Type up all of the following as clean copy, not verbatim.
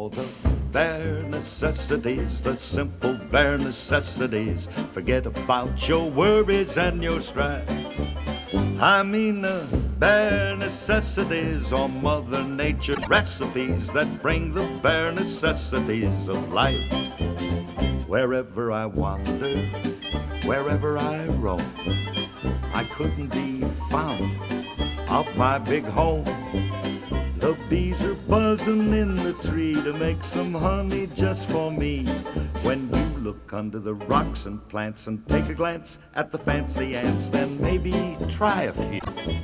for the bare necessities, the simple bare necessities. Forget about your worries and your strife. I mean the bare necessities or Mother Nature's recipes that bring the bare necessities of life. Wherever I wander, wherever I roam, I couldn't be found off my big home. The bees are buzzing in the tree to make some honey just for me. When you look under the rocks and plants and take a glance at the fancy ants, then maybe try a few.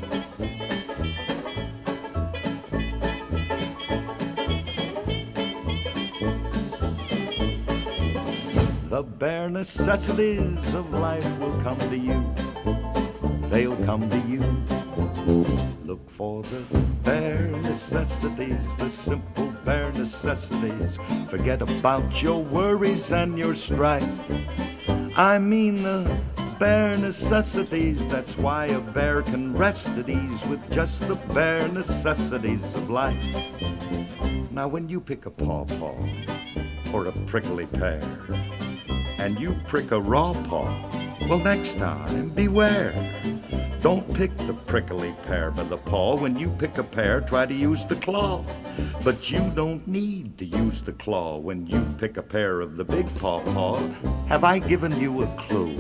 The bare necessities of life will come to you. They'll come to you. Look for the bare necessities, the simple bare necessities. Forget about your worries and your strife. I mean the bare necessities. That's why a bear can rest at ease with just the bare necessities of life. Now when you pick a pawpaw or a prickly pear and you prick a raw paw, well, next time beware. Don't pick the prickly pear by the paw. When you pick a pear, try to use the claw. But you don't need to use the claw when you pick a pear of the big pawpaw. Have I given you a clue?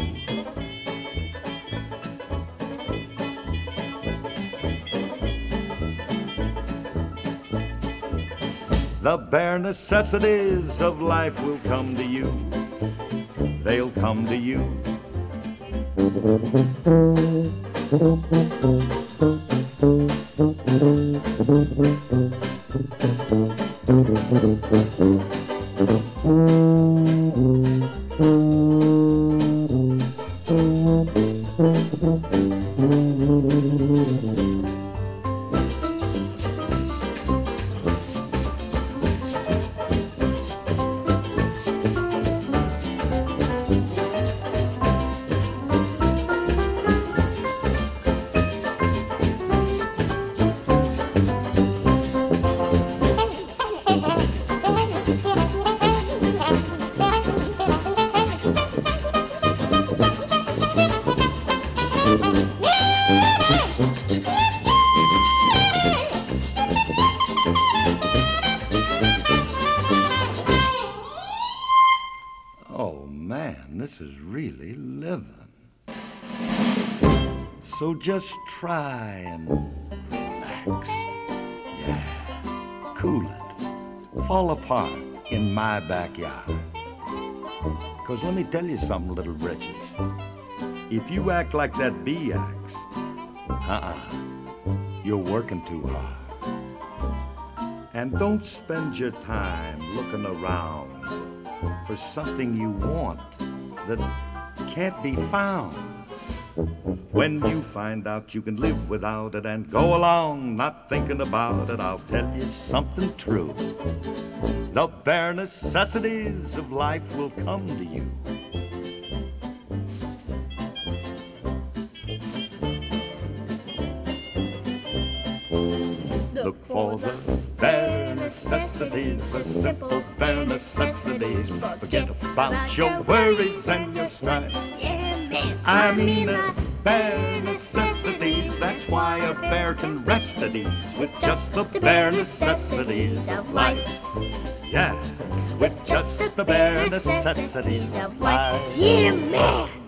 The bare necessities of life will come to you. They'll come to you. Oh man, this is really living. So just try and relax. Yeah, cool it. Fall apart in my backyard. 'Cause let me tell you something, little britches. If you act like that bee acts, you're working too hard. And don't spend your time looking around for something you want that can't be found. When you find out you can live without it and go along not thinking about it, I'll tell you something true. The bare necessities of life will come to you. Look for the bare necessities, the simple bare necessities. Forget about your worries and your strife. I mean the bare necessities. That's why a bear can rest at ease with just the bare necessities of life. Yeah, with just the bare necessities of life. Yeah, man.